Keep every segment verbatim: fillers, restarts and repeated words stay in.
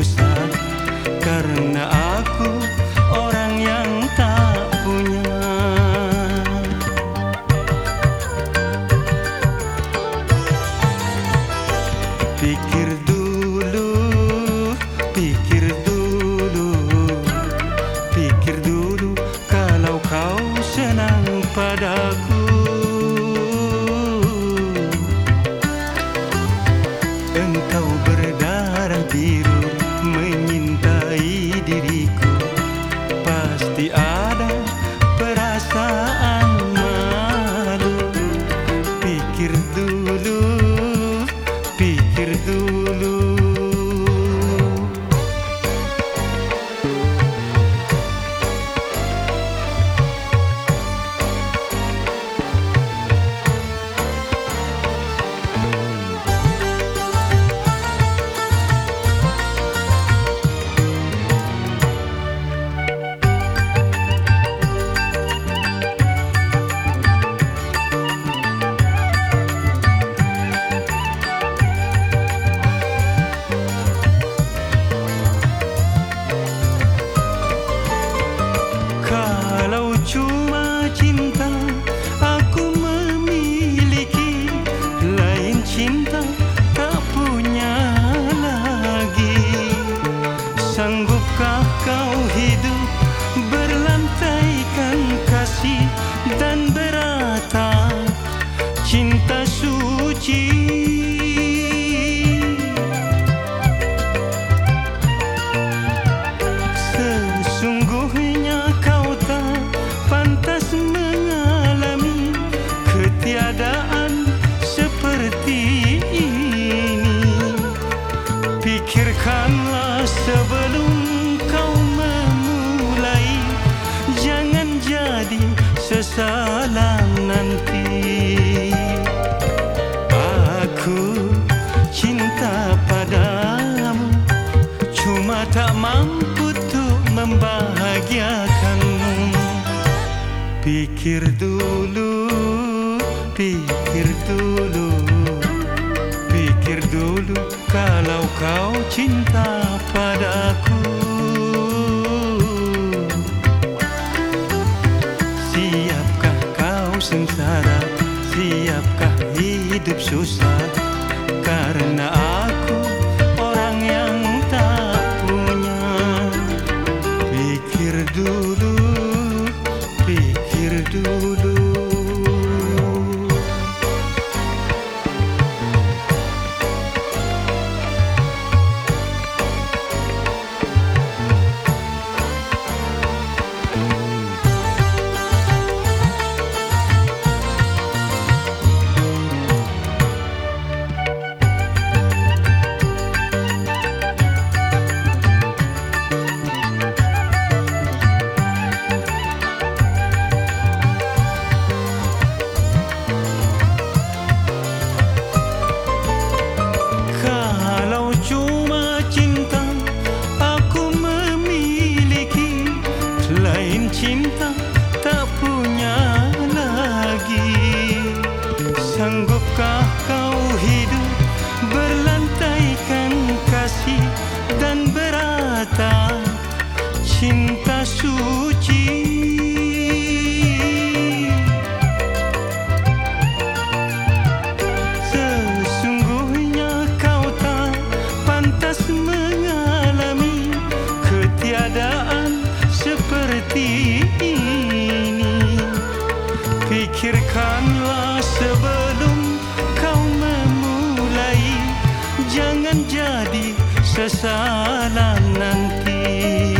susah, karena aku orang yang tak punya. Pikir dulu, pikir dulu, pikir dulu, kalau kau senang padaku. Engkau berdarah biru menyintai diriku, pasti ada perasaan malu. Pikir dulu, pikir dulu. Kalau cuma cinta aku memiliki, lain cinta tak punya lagi. Sanggupkah kau hidup berlantaikan kasih dan beratap cinta suci? Sesungguhnya kau tak pantas mengalami ketiadaan seperti ini. Pikirkanlah sebelum kau memulai, jangan jadi sesalan nanti. Aku cinta padamu, cuma tak mampu untuk membahagiakanmu. Pikir dulu, pikir dulu, pikir dulu, kalau kau cinta padaku. Siapkah kau sengsara, siapkah hidup susah, karena aku orang yang tak punya. Pikir dulu, pikir dulu. Cinta tak punya lagi. Sanggupkah kau hidup berlantaikan kasih dan beratap cinta suci? Sesungguhnya kau tak pantas mengalami ketiadaan seperti ini. Pikirkanlah sebelum kau memulai, jangan jadi sesalan nanti.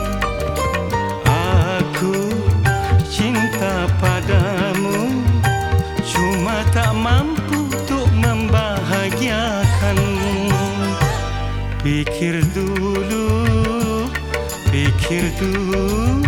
Aku cinta padamu, cuma tak mampu untuk membahagiakanmu. Pikir dulu, pikir dulu.